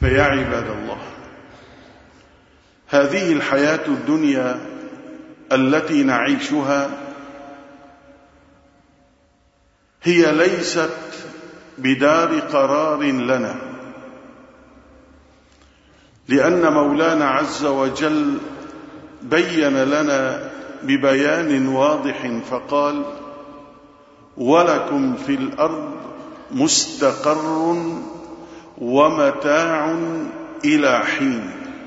فيا عباد الله، هذه الحياة الدنيا التي نعيشها هي ليست بدار قرار لنا، لأن مولانا عز وجل بين لنا ببيان واضح فقال: ولكم في الأرض مستقر ومتاع إلى حين.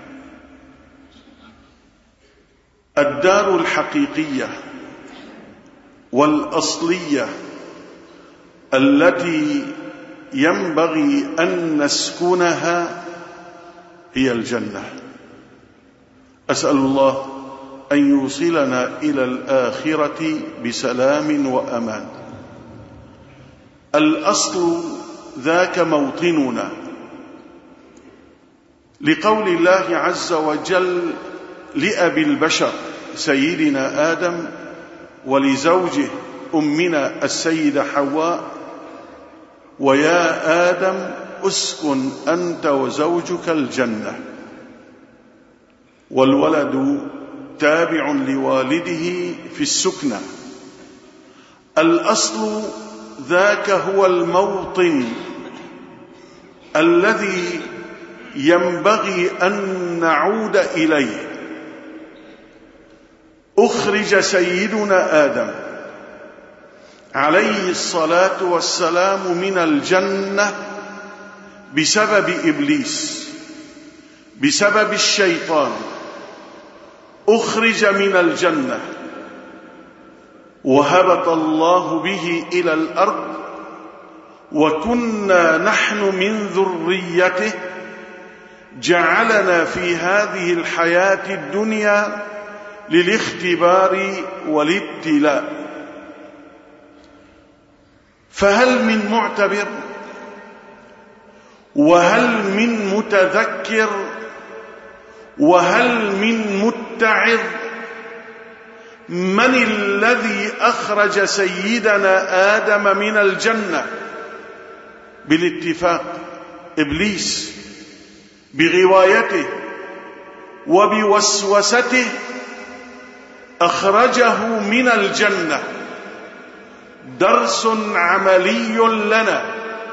الدار الحقيقية والأصلية التي ينبغي أن نسكنها هي الجنة. أسأل الله أن يوصلنا إلى الآخرة بسلام وأمان. الأصل ذاك موطننا، لقول الله عز وجل لأبي البشر سيدنا آدم ولزوجه أمنا السيدة حواء: ويا آدم اسكن أنت وزوجك الجنة. والولد تابع لوالده في السكنة. الأصل ذاك هو الموطن الذي ينبغي أن نعود إليه. أخرج سيدنا آدم عليه الصلاة والسلام من الجنة بسبب إبليس، بسبب الشيطان. أخرج من الجنة وهبط الله به إلى الأرض، وكنا نحن من ذريته، جعلنا في هذه الحياة الدنيا للاختبار والابتلاء. فهل من معتبر؟ وهل من متذكر؟ وهل من متعظ؟ من الذي أخرج سيدنا آدم من الجنة؟ بالاتفاق إبليس بغوايته وبوسوسته أخرجه من الجنة. درس عملي لنا: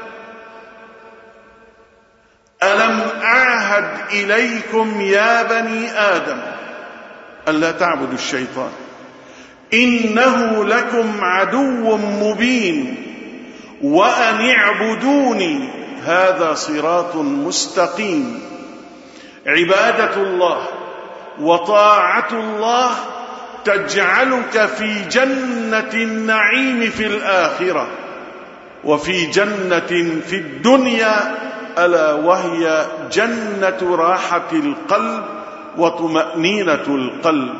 ألم أعهد إليكم يا بني آدم ألا تعبدوا الشيطان إنه لكم عدو مبين وأن اعبدوني هذا صراط مستقيم. عبادة الله وطاعة الله تجعلك في جنة النعيم في الآخرة، وفي جنة في الدنيا، ألا وهي جنة راحة القلب وطمأنينة القلب.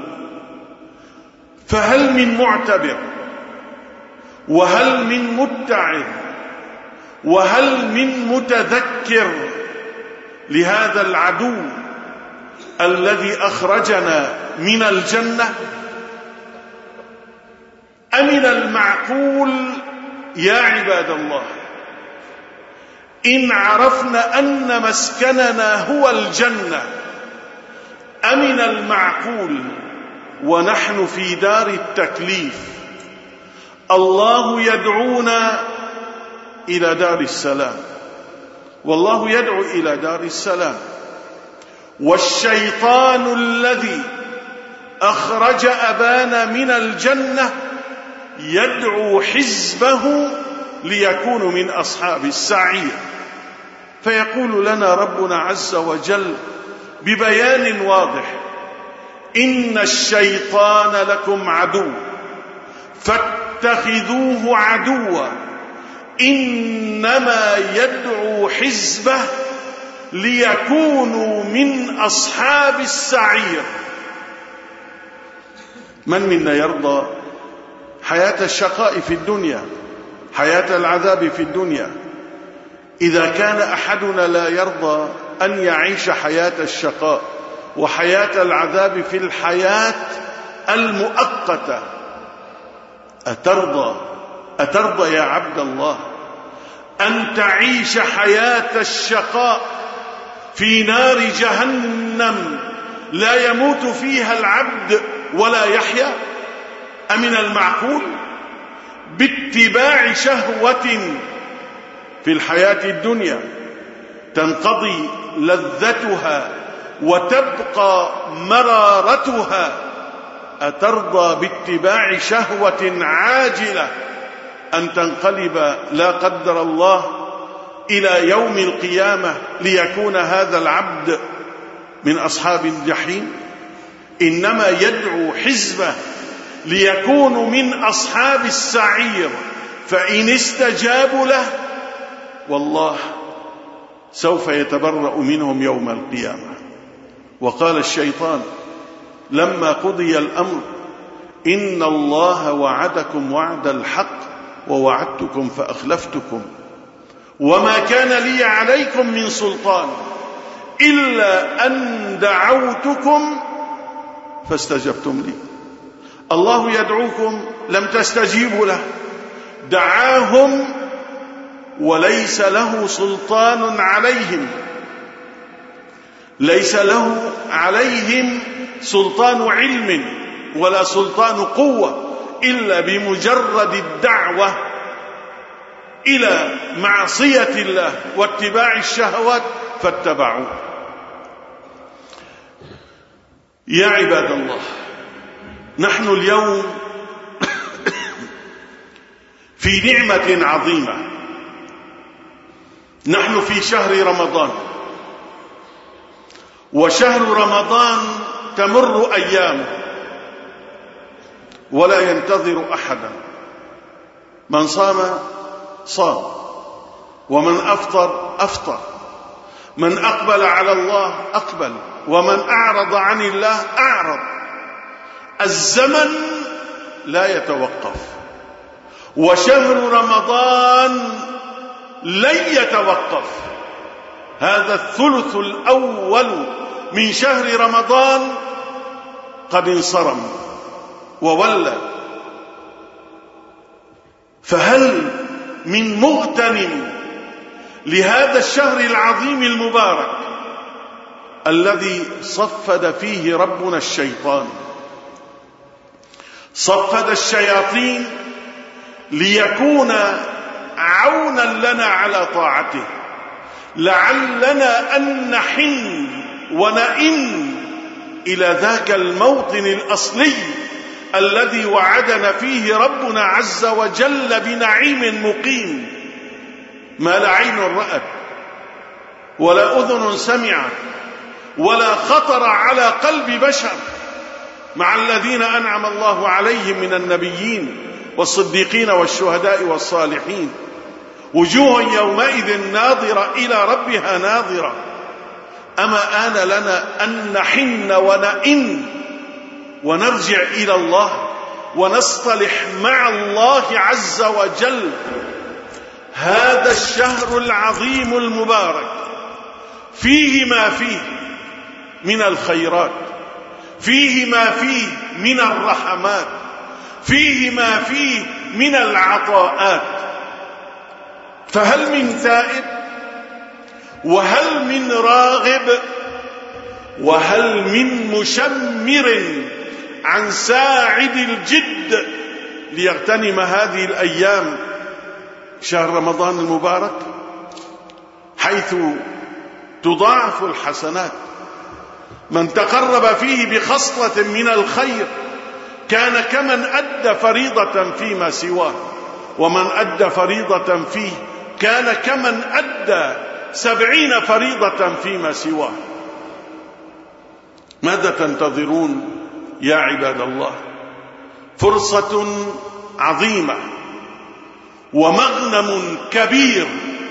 فهل من معتبر؟ وهل من متعظ؟ وهل من متذكر لهذا العدو الذي أخرجنا من الجنة؟ أمن المعقول يا عباد الله إن عرفنا أن مسكننا هو الجنة، أمن المعقول ونحن في دار التكليف. الله يدعونا إلى دار السلام، والله يدعو إلى دار السلام، والشيطان الذي أخرج أبانا من الجنة يدعو حزبه ليكونوا من أصحاب السعير. فيقول لنا ربنا عز وجل ببيان واضح: إن الشيطان لكم عدو فاتخذوه عدوا إنما يدعو حزبه ليكونوا من أصحاب السعير. من منا يرضى حياة الشقاء في الدنيا، حياة العذاب في الدنيا؟ إذا كان أحدنا لا يرضى أن يعيش حياة الشقاء وحياة العذاب في الحياة المؤقتة، أترضى يا عبد الله أن تعيش حياة الشقاء في نار جهنم لا يموت فيها العبد ولا يحيا؟ أمن المعقول باتباع شهوة في الحياة الدنيا تنقضي لذتها وتبقى مرارتها، أترضى باتباع شهوة عاجلة أن تنقلب لا قدر الله إلى يوم القيامة ليكون هذا العبد من أصحاب الجحيم؟ إنما يدعو حزبه ليكونوا من أصحاب السعير، فإن استجابوا له والله سوف يتبرأ منهم يوم القيامة. وقال الشيطان لما قضي الأمر إن الله وعدكم وعد الحق ووعدتكم فأخلفتكم وما كان لي عليكم من سلطان إلا أن دعوتكم فاستجبتم لي. الله يدعوكم لم تستجيبوا له، دعاهم وليس له سلطان عليهم، ليس له عليهم سلطان علم ولا سلطان قوة إلا بمجرد الدعوة إلى معصية الله واتباع الشهوات فاتبعوه. يا عباد الله، نحن اليوم في نعمة عظيمة، نحن في شهر رمضان، وشهر رمضان تمر أيامه ولا ينتظر أحدا، من صام صام ومن أفطر أفطر، من أقبل على الله أقبل ومن أعرض عن الله أعرض. الزمن لا يتوقف، وشهر رمضان لن يتوقف. هذا الثلث الأول من شهر رمضان قد انصرم وولى، فهل من مغتنم لهذا الشهر العظيم المبارك الذي صفد فيه ربنا الشيطان، صفد الشياطين ليكون عونا لنا على طاعته، لعلنا أن نحن ونئن إلى ذاك الموطن الأصلي الذي وعدنا فيه ربنا عز وجل بنعيم مقيم ما لا عين رأت ولا أذن سمعت ولا خطر على قلب بشر، مع الذين أنعم الله عليهم من النبيين والصديقين والشهداء والصالحين، وجوه يومئذ ناظرة إلى ربها ناظرة. أما آن لنا أن نحن ونئن ونرجع إلى الله ونصطلح مع الله عز وجل. هذا الشهر العظيم المبارك فيه ما فيه من الخيرات، فيه ما فيه من الرحمات، فيه ما فيه من العطاءات، فهل من تائب وهل من راغب وهل من مشمر عن ساعد الجد ليغتنم هذه الأيام شهر رمضان المبارك حيث تضاعف الحسنات؟ من تقرب فيه بخصلة من الخير كان كمن أدى فريضة فيما سواه، ومن أدى فريضة فيه كان كمن أدى 70 فريضة فيما سواه. ماذا تنتظرون يا عباد الله؟ فرصة عظيمة ومغنم كبير.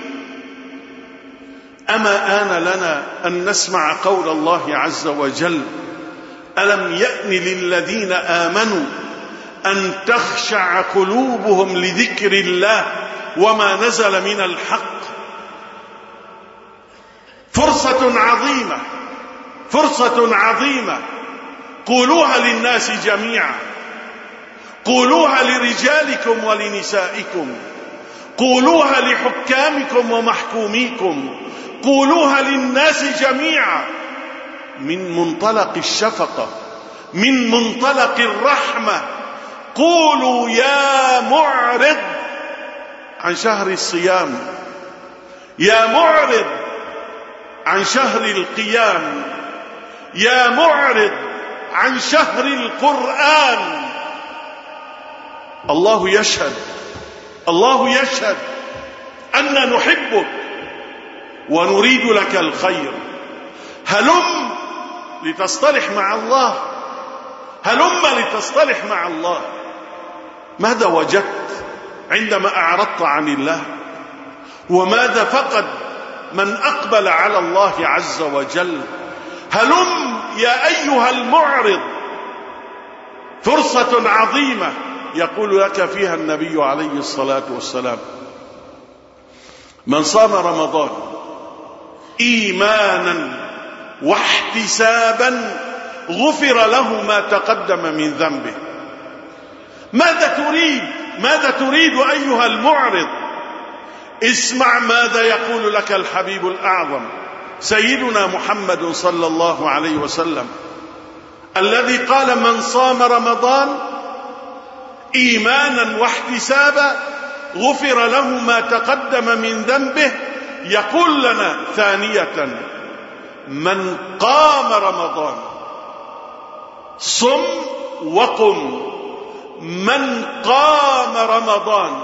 أما آن لنا أن نسمع قول الله عز وجل: ألم يأن للذين آمنوا أن تخشع قلوبهم لذكر الله وما نزل من الحق. فرصة عظيمة، فرصة عظيمة، قولوها للناس جميعا، قولوها لرجالكم ولنسائكم، قولوها لحكامكم ومحكوميكم، قولوها للناس جميعا من منطلق الشفقة، من منطلق الرحمة. قولوا يا معرض عن شهر الصيام، يا معرض عن شهر القيام، يا معرض عن شهر القرآن. الله يشهد، الله يشهد أننا نحبك ونريد لك الخير. هلم لتصطلح مع الله، هلم لتصطلح مع الله. ماذا وجدت عندما أعرضت عن الله؟ وماذا فقد من أقبل على الله عز وجل؟ هلم يا أيها المعرض، فرصة عظيمة يقول لك فيها النبي عليه الصلاة والسلام: من صام رمضان إيمانا واحتسابا غفر له ما تقدم من ذنبه. ماذا تريد؟ ماذا تريد أيها المعرض؟ اسمع ماذا يقول لك الحبيب الأعظم سيدنا محمد صلى الله عليه وسلم، الذي قال: من صام رمضان إيمانا واحتسابا غفر له ما تقدم من ذنبه. يقول لنا ثانية: من قام رمضان، صم وقم، من قام رمضان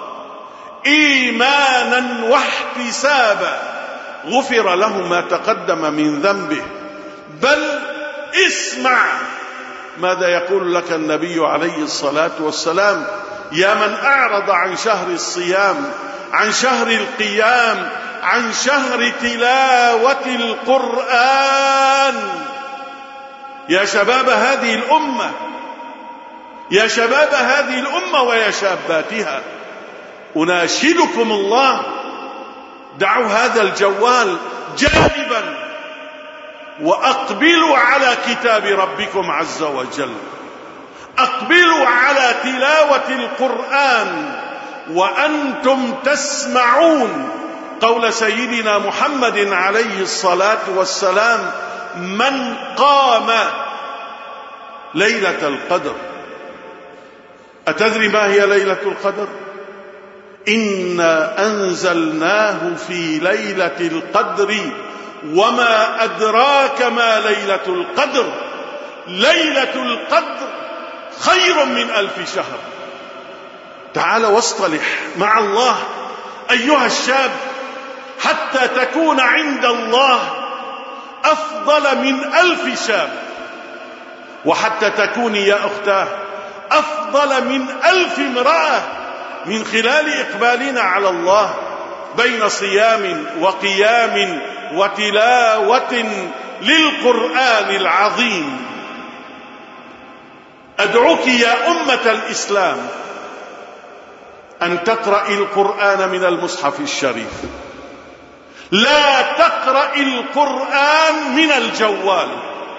إيمانا واحتسابا غفر له ما تقدم من ذنبه. بل اسمع ماذا يقول لك النبي عليه الصلاة والسلام: يا من أعرض عن شهر الصيام، عن شهر القيام، عن شهر تلاوة القرآن. يا شباب هذه الأمة، يا شباب هذه الأمة ويا شاباتها، أناشدكم الله: دعوا هذا الجوال جانبا وأقبلوا على كتاب ربكم عز وجل، أقبلوا على تلاوة القرآن وأنتم تسمعون قول سيدنا محمد عليه الصلاة والسلام: من قام ليلة القدر. أتدري ما هي ليلة القدر؟ إنا أنزلناه في ليلة القدر وما أدراك ما ليلة القدر. ليلة القدر خير من 1000 شهر. تعال واصطلح مع الله أيها الشاب حتى تكون عند الله أفضل من 1000 شاب، وحتى تكوني يا أختاه أفضل من 1000 امرأة، من خلال إقبالنا على الله بين صيام وقيام وتلاوة للقرآن العظيم. أدعوك يا أمة الإسلام أن تقرأ القرآن من المصحف الشريف، لا تقرأ القرآن من الجوال.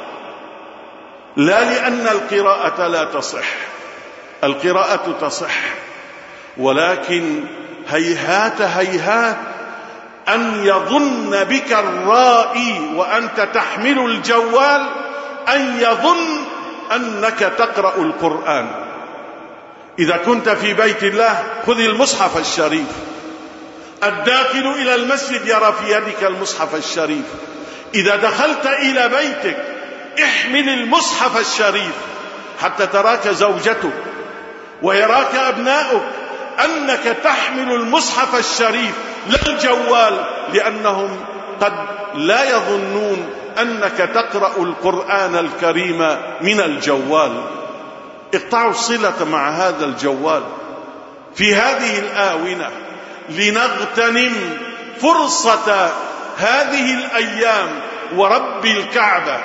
لا لأن القراءة لا تصح، القراءة تصح، ولكن هيهات هيهات أن يظن بك الرائي وأنت تحمل الجوال أن يظن أنك تقرأ القرآن. إذا كنت في بيت الله خذ المصحف الشريف، الداخل إلى المسجد يرى في يدك المصحف الشريف. إذا دخلت إلى بيتك احمل المصحف الشريف حتى تراك زوجتك ويراك أبناؤك أنك تحمل المصحف الشريف لا الجوال، لأنهم قد لا يظنون أنك تقرأ القرآن الكريم من الجوال. اقطعوا الصلة مع هذا الجوال في هذه الآونة لنغتنم فرصة هذه الأيام. ورب الكعبة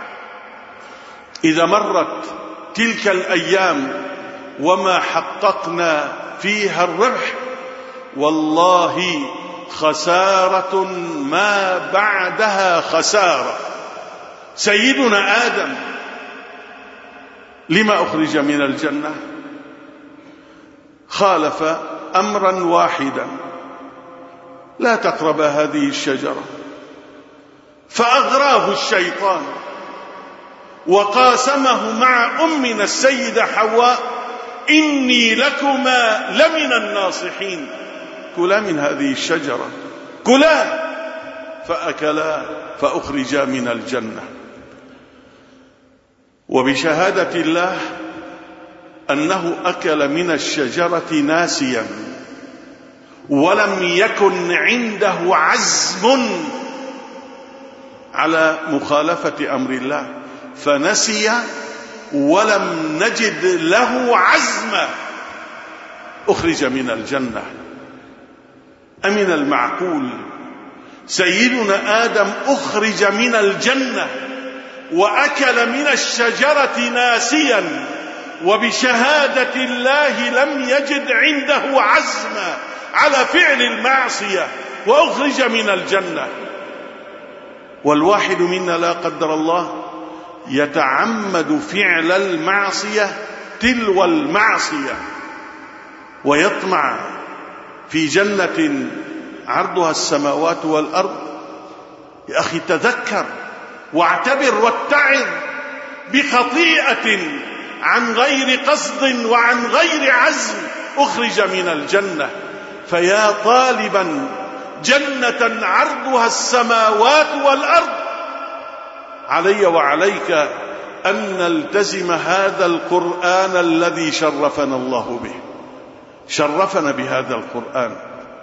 إذا مرت تلك الأيام وما حققنا فيها الربح، والله خسارة ما بعدها خسارة. سيدنا آدم لما أخرج من الجنة؟ خالف أمرا واحدا: لا تقرب هذه الشجرة. فأغراه الشيطان وقاسمه مع أمنا السيدة حواء: إني لكما لمن الناصحين، كلا من هذه الشجرة، كلا. فأكلا فأخرجا من الجنة. وبشهادة الله أنه أكل من الشجرة ناسيا، ولم يكن عنده عزم على مخالفة أمر الله، فنسي ولم نجد له عزما، أخرج من الجنة. أمن المعقول سيدنا آدم أخرج من الجنة وأكل من الشجرة ناسيا، وبشهادة الله لم يجد عنده عزما على فعل المعصية وأخرج من الجنة. والواحد منا لا قدر الله يتعمد فعل المعصية تلو المعصية ويطمع في جنة عرضها السماوات والأرض. يا أخي تذكر واعتبر واتعظ بخطيئة عن غير قصد وعن غير عزم أخرج من الجنة. فيا طالبا جنة عرضها السماوات والأرض، علي وعليك أن نلتزم هذا القرآن الذي شرفنا الله به. شرفنا بهذا القرآن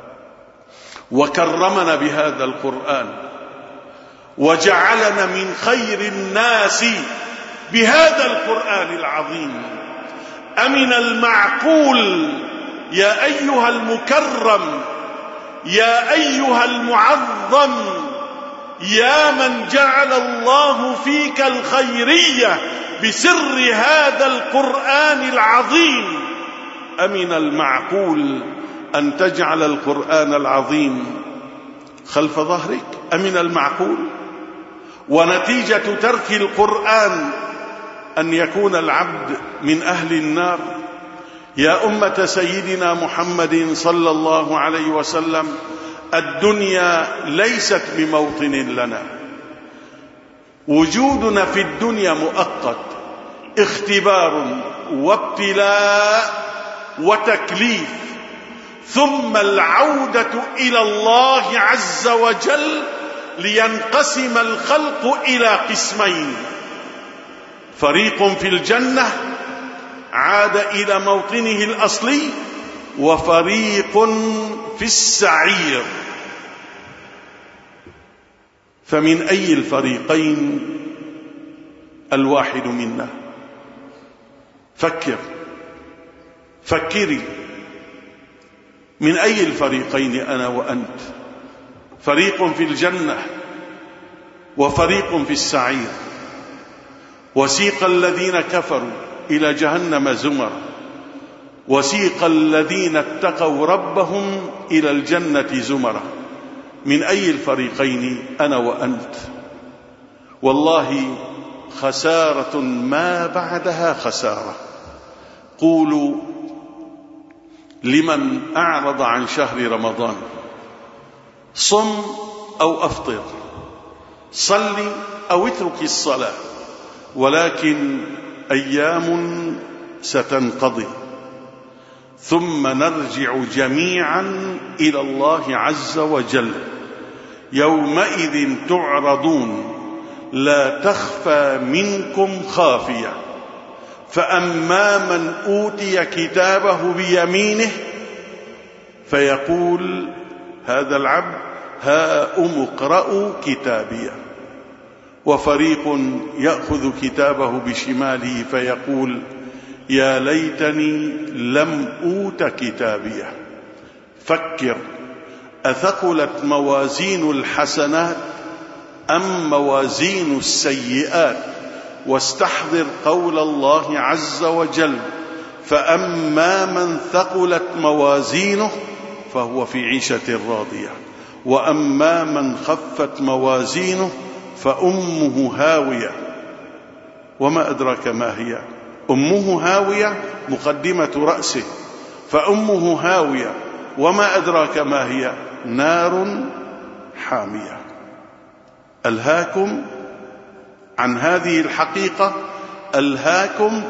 وكرمنا بهذا القرآن وجعلنا من خير الناس بهذا القرآن العظيم. أمن المعقول يا أيها المكرم، يا أيها المعظم، يا من جعل الله فيك الخيرية بسر هذا القرآن العظيم، أمن المعقول أن تجعل القرآن العظيم خلف ظهرك؟ أمن المعقول؟ ونتيجة ترك القرآن أن يكون العبد من أهل النار. يا أمة سيدنا محمد صلى الله عليه وسلم، الدنيا ليست بموطن لنا، وجودنا في الدنيا مؤقت، اختبار وابتلاء وتكليف، ثم العودة إلى الله عز وجل لينقسم الخلق إلى قسمين: فريق في الجنة عاد إلى موطنه الأصلي، وفريق في السعير. فمن أي الفريقين الواحد منا؟ فكري، من أي الفريقين أنا وأنت؟ فريق في الجنة وفريق في السعير. وسيق الذين كفروا إلى جهنم زمرا، وسيق الذين اتقوا ربهم إلى الجنة زمرا. من أي الفريقين أنا وأنت؟ والله خسارة ما بعدها خسارة. قولوا لمن أعرض عن شهر رمضان: صم أو أفطر، صل أو اترك الصلاة، ولكن أيام ستنقضي، ثم نرجع جميعا إلى الله عز وجل. يومئذ تعرضون لا تخفى منكم خافية. فأما من أوتي كتابه بيمينه فيقول هذا العبد: هاؤم اقرءوا كتابيه. وفريق يأخذ كتابه بشماله فيقول: يا ليتني لم أوت كتابيه. فكر، أثقلت موازين الحسنات أم موازين السيئات؟ واستحضر قول الله عز وجل: فأما من ثقلت موازينه فهو في عيشة راضية، وأما من خفت موازينه فأمه هاوية. وما أدراك ما هي؟ أمه هاوية مقدمة رأسه، فأمه هاوية. وما أدراك ما هي؟ نار حامية. ألهاكم عن هذه الحقيقة، ألهاكم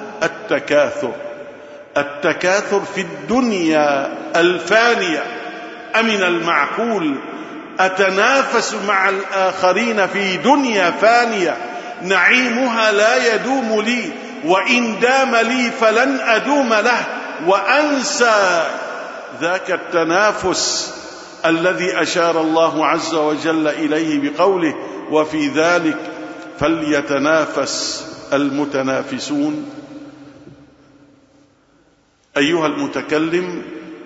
التكاثر في الدنيا الفانية. أمن المعقول أتنافس مع الآخرين في دنيا فانية نعيمها لا يدوم لي، وإن دام لي فلن أدوم له، وأنسى ذاك التنافس الذي أشار الله عز وجل إليه بقوله: وفي ذلك فليتنافس المتنافسون. أيها المتكلم،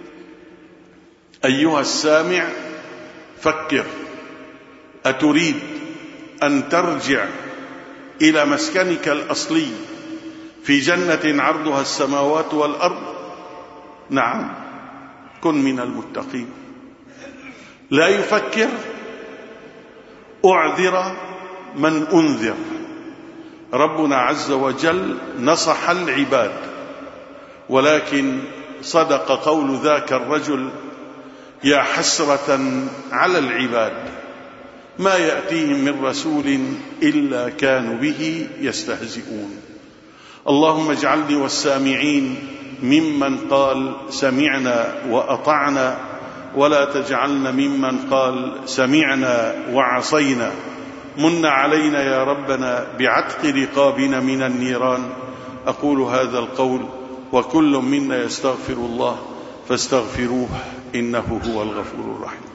أيها السامع، فكر. أتريد أن ترجع إلى مسكنك الأصلي في جنة عرضها السماوات والأرض؟ نعم، كن من المتقين. لا يفكر؟ أعذر من أنذر. ربنا عز وجل نصح العباد، ولكن صدق قول ذاك الرجل: يا حسرة على العباد ما يأتيهم من رسول إلا كانوا به يستهزئون. اللهم اجعلني والسامعين ممن قال سمعنا وأطعنا، ولا تجعلنا ممن قال سمعنا وعصينا. من علينا يا ربنا بعتق رقابنا من النيران. أقول هذا القول وكل منا يستغفر الله فاستغفروه إنه هو الغفور الرحيم.